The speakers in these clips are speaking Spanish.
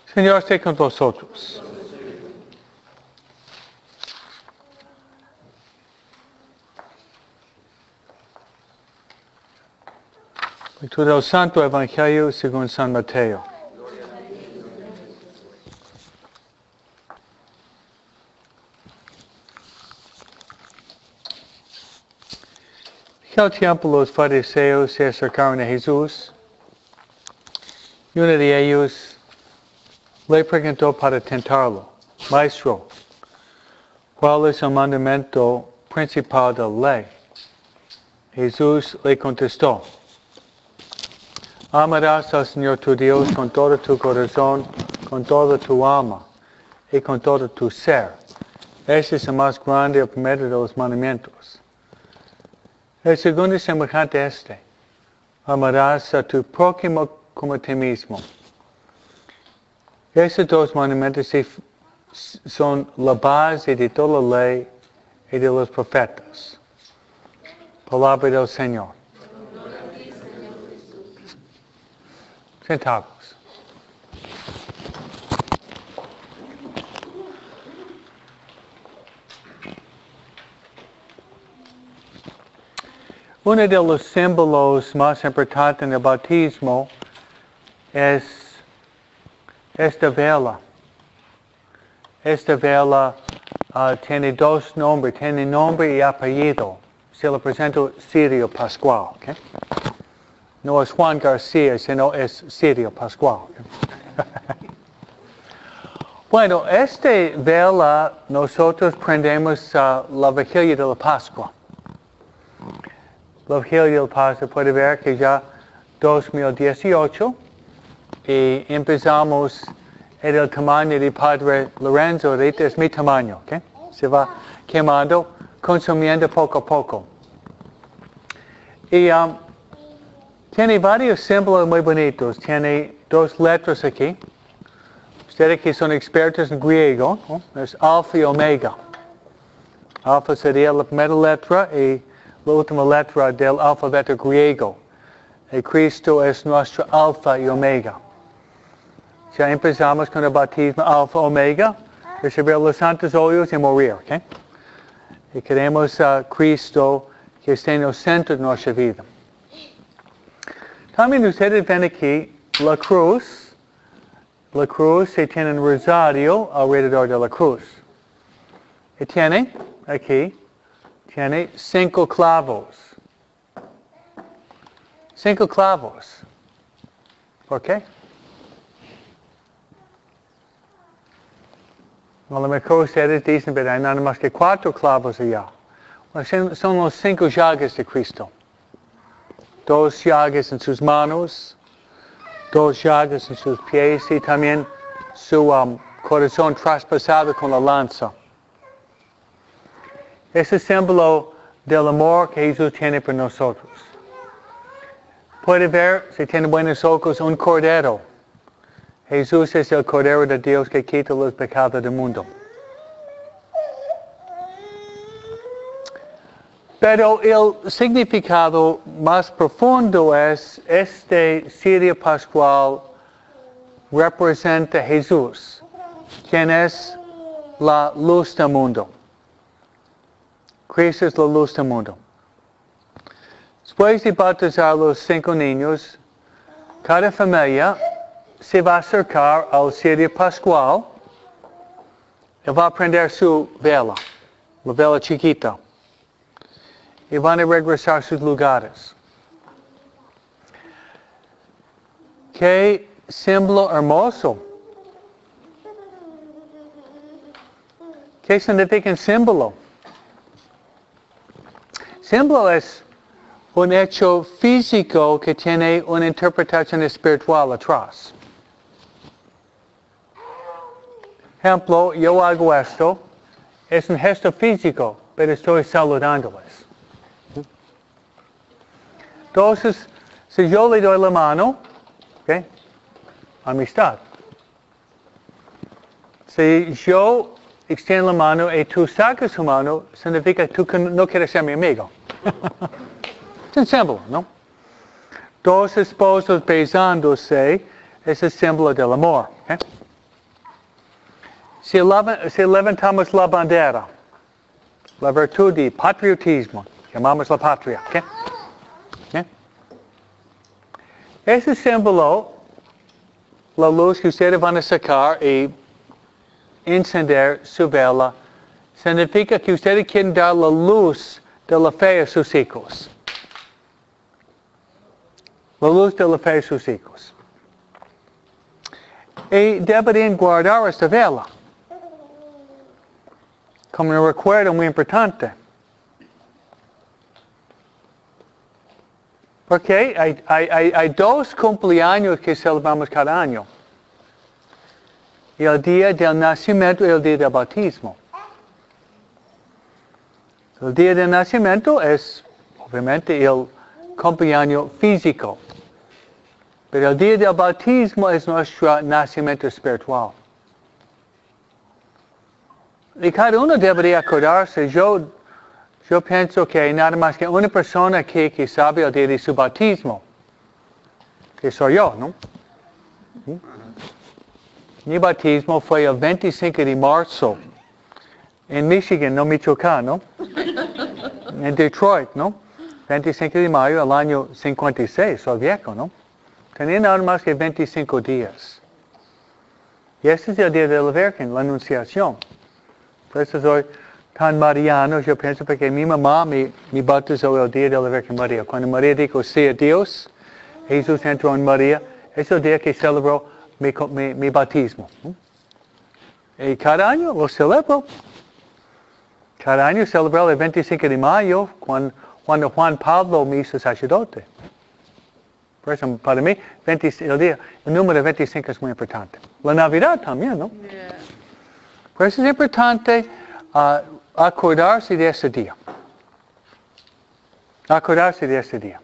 Señor esté con vosotros. Lectura del Santo Evangelio según San Mateo. En aquel tiempo los fariseos se acercaron a Jesús y uno de ellos le preguntó para tentarlo: Maestro, ¿cuál es el mandamiento principal de la ley? Jesús le contestó: amarás al Señor tu Dios con todo tu corazón, con toda tu alma y con todo tu ser. Ese es el más grande y el primero de los mandamientos. El segundo es semejante a este: amarás a tu prójimo como a ti mismo. Esos dos mandamientos son la base de toda la ley y de los profetas. Palabra del Señor. Sentados. Uno de los símbolos más importantes en el bautismo es esta vela. Esta vela tiene dos nombres, tiene nombre y apellido. Se lo presento Sirio Pascual. ¿Okay? No es Juan García, sino es Sirio Pascual. Bueno, esta vela nosotros prendemos la vigilia de la Pascua. La vigilia de la Pascua puede ver que ya 2018 y empezamos en el tamaño de Padre Lorenzo, ahorita es mi tamaño, ¿okay? Se va quemando, consumiendo poco a poco. Y tiene varios símbolos muy bonitos. Tiene dos letras aquí. Ustedes que son expertos en griego, ¿no? Es alfa y omega. Alfa sería la primera letra y la última letra del alfabeto griego. Y Cristo es nuestro alfa y omega. Ya empezamos con el bautismo alfa omega, recibir los santos óleos y morir. ¿Okay? Y queremos a Cristo que esté en el centro de nuestra vida. También ustedes ven aquí la cruz. La cruz se tiene un rosario alrededor de la cruz. Y tiene, aquí, tiene 5 clavos. 5 clavos. ¿Por qué? A lo mejor ustedes dicen, pero hay nada más que 4 clavos allá. Bueno, son los 5 llagas de Cristo. 2 llagas en sus manos, 2 llagas en sus pies y también su corazón traspasado con la lanza. Ese símbolo del amor que Jesús tiene por nosotros. Puede ver, si tiene buenos ojos, un cordero. Jesús es el Cordero de Dios que quita los pecados del mundo. Pero el significado más profundo es, este Sirio Pascual representa a Jesús, quien es la luz del mundo. Cristo es la luz del mundo. Después de bautizar a los 5 niños, cada familia se va a acercar al Sirio Pascual y va a prender su vela, la vela chiquita. Y van a regresar a sus lugares. ¡Qué símbolo hermoso! ¿Qué significa el símbolo? Símbolo es un hecho físico que tiene una interpretación espiritual atrás. Ejemplo, yo hago esto, es un gesto físico, pero estoy saludándoles. Entonces, si yo le doy la mano, ¿okay? Amistad. Si yo extiendo la mano y tú sacas su mano, significa que tú no quieres ser mi amigo. Es un símbolo, ¿no? 2 esposos besándose es el símbolo del amor. ¿Okay? si levantamos la bandera, la virtud de patriotismo, llamamos la patria. ¿Okay? ¿Okay? Ese símbolo, la luz que ustedes van a sacar y encender su vela, significa que ustedes quieren dar la luz de la fe a sus hijos. La luz de la fe a sus hijos. Y deberían guardar esta vela como un recuerdo muy importante. Porque hay dos cumpleaños que celebramos cada año. El día del nacimiento y el día del bautismo. El día del nacimiento es, obviamente, el cumpleaños físico. Pero el día del bautismo es nuestro nacimiento espiritual. Y cada uno debería acordarse. Yo pienso que hay nada más que una persona aquí que sabe el día de su bautismo. Que soy yo, ¿no? ¿Sí? Mi bautismo fue el 25 de marzo. En Michigan, no Michoacán, ¿no? En Detroit, ¿no? 25 de mayo del año 56, soy viejo, ¿no? Tenía nada más que 25 días. Y este es el día de la Virgen, la Anunciación. Por eso soy tan mariano, yo pienso, porque mi mamá me bautizó el día de la Virgen María. Cuando María dijo sí a Dios, Jesús entró en María, es el día que celebró mi bautismo. Y cada año lo celebro. Cada año celebro el 25 de mayo, cuando Juan Pablo me hizo sacerdote. Por eso, para mí, el número 25 es muy importante. La Navidad también, ¿no? Yeah. Por eso es importante acordarse de ese día. Acordarse de ese día.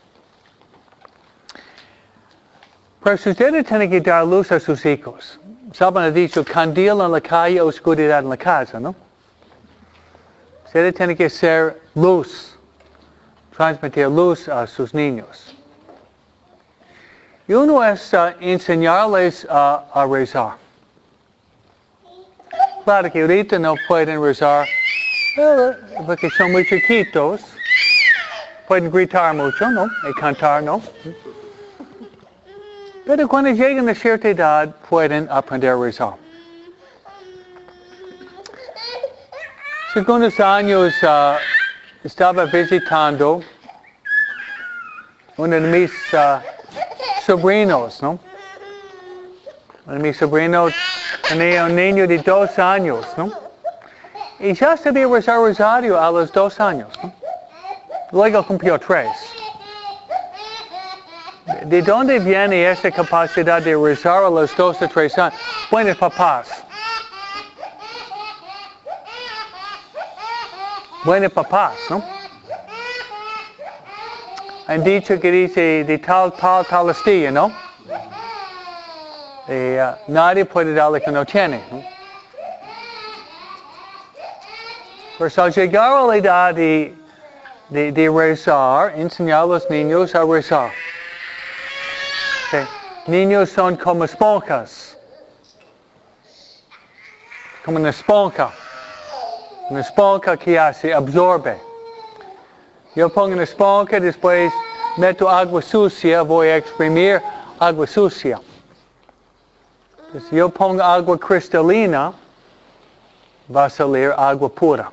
Pero si ustedes tienen que dar luz a sus hijos, saben, ha dicho, candil en la calle, oscuridad en la casa, ¿no? Ustedes tienen que ser luz, transmitir luz a sus niños. Y uno es enseñarles a rezar. Claro que ahorita no pueden rezar porque son muy chiquitos. Pueden gritar mucho, ¿no? Y cantar, ¿no? Pero cuando llegan a cierta edad pueden aprender a rezar. Hace unos años estaba visitando uno de mis sobrinos, ¿no? Uno de mis sobrinos tenía un niño de 2 años, ¿no? Y ya sabía rezar rosario a los 2 años, ¿no? Luego cumplió 3. ¿De dónde viene esa capacidad de rezar a los 2 o 3 años? Buenos papás. Buenos papás, ¿no? Han dicho que dice de tal astilla, ¿no? Y nadie puede darle que no tiene, ¿no? Pues al llegar a la edad de rezar, enseñar a los niños a rezar. Okay. Niños son como esponjas. Como una esponja. Una esponja que hace, absorbe. Yo pongo una esponja, después meto agua sucia, voy a exprimir agua sucia. Entonces, yo pongo agua cristalina, va a salir agua pura.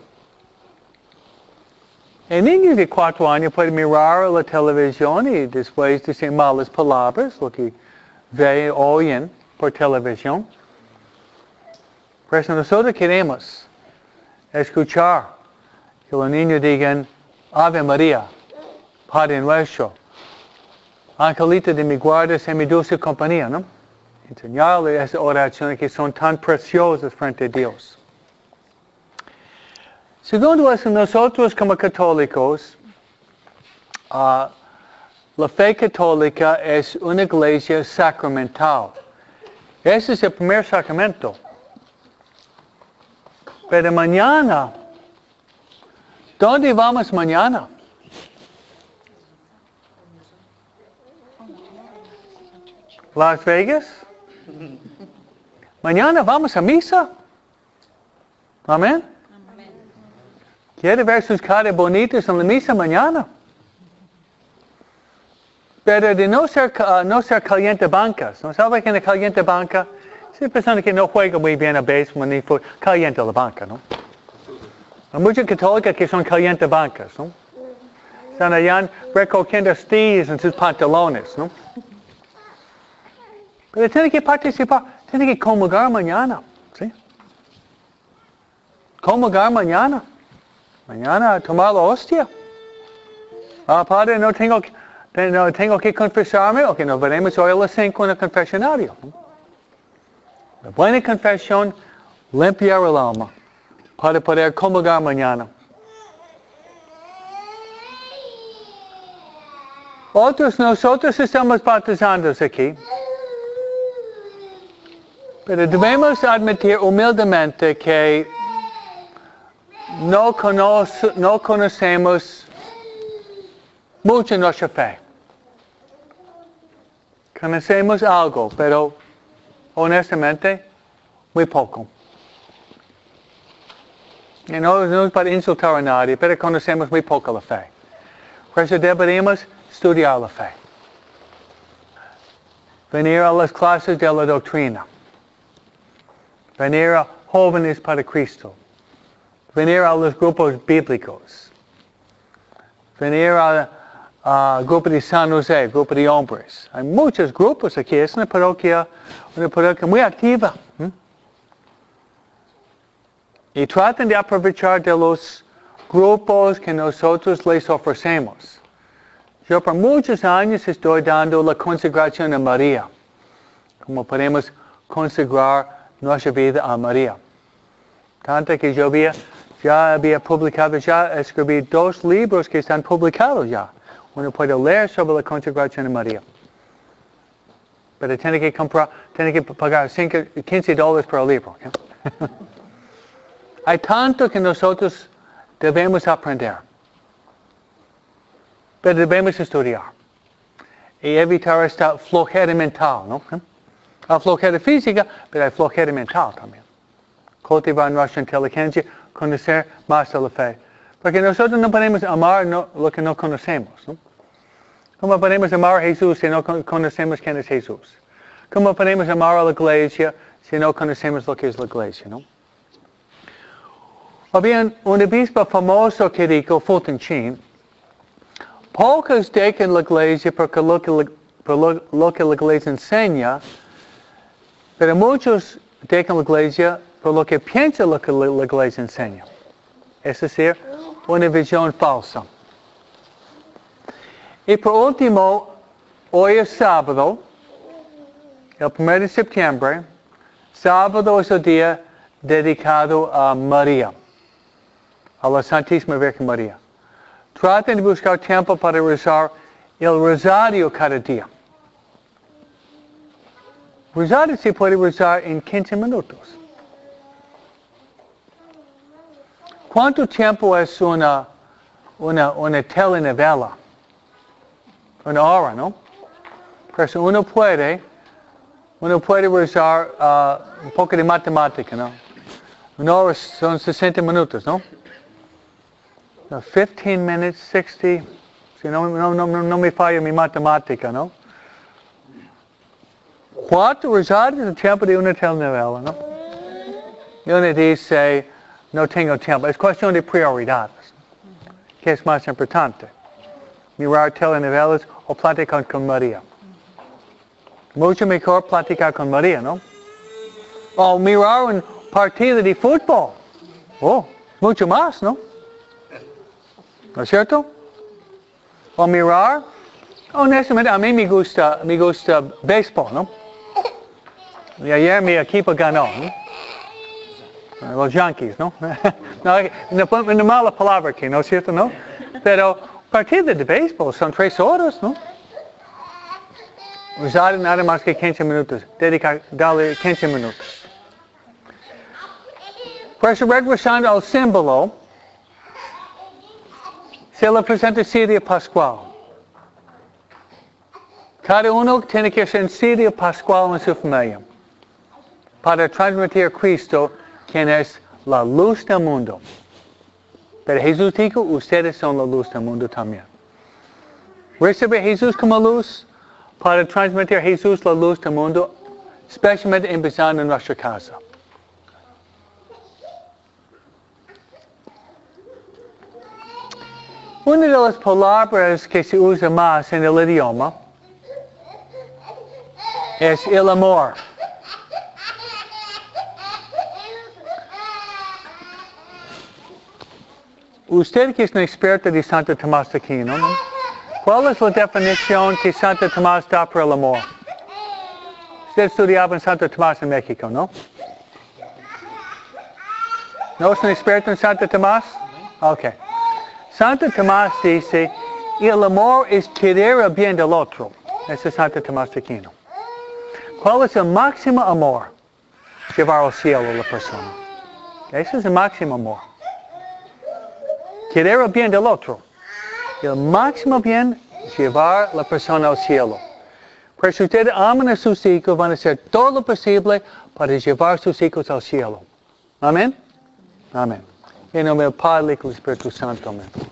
El niño de 4 años puede mirar la televisión y después decir malas palabras, lo que ve o oyen por televisión. Por eso nosotros queremos escuchar que los niños digan Ave María, Padre nuestro, Angelita de mi guarda, sé mi dulce compañía, ¿no? Enseñarle esas oraciones que son tan preciosas frente a Dios. Segundo es, nosotros como católicos, la fe católica es una iglesia sacramental. Ese es el primer sacramento. Pero mañana, ¿dónde vamos mañana? Las Vegas. Mañana vamos a misa. Amén. Quiere ver sus caras bonitas en la misa mañana. Pero de no ser caliente bancas. ¿No sabe que en la caliente banca? Si hay personas que no juegan muy bien a béisbol ni fue caliente la banca, ¿no? Hay muchas católicas que son caliente bancas, ¿no? Están allá recogiendo astillas en sus pantalones, ¿no? Pero tiene que participar, tiene que comulgar mañana, ¿sí? Comulgar mañana. Mañana tomar la hostia. Padre, no tengo que confesarme. Ok, nos veremos hoy a las 5 en el confesionario. La buena confesión limpiar el alma para poder comulgar mañana. Nosotros estamos bautizando aquí. Pero debemos admitir humildemente que no conocemos mucho nuestra fe. Conocemos algo, pero honestamente, muy poco. Y no es para insultar a nadie, pero conocemos muy poco la fe. Por eso deberíamos estudiar la fe. Venir a las clases de la doctrina. Venir a jóvenes para Cristo. Venir a los grupos bíblicos. Venir al grupo de San José, grupo de hombres. Hay muchos grupos aquí. Es una parroquia muy activa. Y traten de aprovechar de los grupos que nosotros les ofrecemos. Yo por muchos años estoy dando la consagración a María. Como podemos consagrar nuestra vida a María. Tanto que yo ya había publicado, ya escribí 2 libros que están publicados ya. Uno puede leer sobre la consagración a María. Pero tiene que pagar $15 por el libro. ¿Okay? Hay tanto que nosotros debemos aprender. Pero debemos estudiar. Y evitar esta flojera mental, ¿no? Hay flojera física, pero hay flojera mental también. Cultivar nuestra inteligencia, conocer más de la fe. Porque nosotros no podemos amar lo que no conocemos, ¿no? ¿Cómo podemos amar a Jesús si no conocemos quién es Jesús? ¿Cómo podemos amar a la iglesia si no conocemos lo que es la iglesia, no? Había un obispo famoso que dijo, Fulton Sheen, pocos dejan la iglesia porque lo que la iglesia enseña, pero muchos dejan la iglesia por lo que piensa lo que la iglesia enseña. Es decir, una visión falsa. Y por último, hoy es sábado, el 1 de septiembre. Sábado es el día dedicado a María, a la Santísima Virgen María. Traten de buscar tiempo para rezar el rosario cada día. Rosario se puede rezar en 15 minutos. ¿Cuánto tiempo es una telenovela? Una hora, ¿no? Por eso uno puede rezar un poco de matemática, ¿no? Una hora son 60 minutos, ¿no? 15 minutes, 60, si no me falla mi matemática, ¿no? 4 rosarios el tiempo de una telenovela, ¿no? Y uno dice, no tengo tiempo. Es cuestión de prioridades. ¿Qué es más importante? Mirar telenovelas o platicar con María. Mucho mejor platicar con María, ¿no? O mirar un partido de fútbol. Oh, mucho más, ¿no? ¿No es cierto? O mirar, honestamente, a mí me gusta béisbol, ¿no? Y ayer mi equipo ganó, ¿no? Los Yankees, ¿no? No mala palabra aquí, ¿no es cierto, no? Pero partidos de béisbol son 3 horas, ¿no? Usar nada más que 15 minutos. Darle 15 minutos. Por eso, regresando al símbolo, se le presenta Cirio Pascual. Cada uno tiene que ser Cirio Pascual en su familia para transmitir a Cristo quien es la luz del mundo. Pero Jesús dijo, ustedes son la luz del mundo también. Recibe a Jesús como luz para transmitir a Jesús la luz del mundo, especialmente empezando en nuestra casa. Una de las palabras que se usa más en el idioma es el amor. Usted que es un experto de Santo Tomás de Aquino, ¿no? ¿Cuál es la definición que Santo Tomás da por el amor? Usted estudiaba en Santo Tomás en México, ¿no? ¿No es un experto en Santo Tomás? Ok. Santo Tomás dice, el amor es querer el bien del otro. Ese es Santo Tomás de Aquino. ¿Cuál es el máximo amor? Llevar al cielo a la persona. Ese es el máximo amor. Querer el bien del otro. El máximo bien es llevar a la persona al cielo. Pero si ustedes aman a sus hijos, van a hacer todo lo posible para llevar a sus hijos al cielo. Amén. Amén. En nombre del Padre, y del Espíritu Santo. Amén.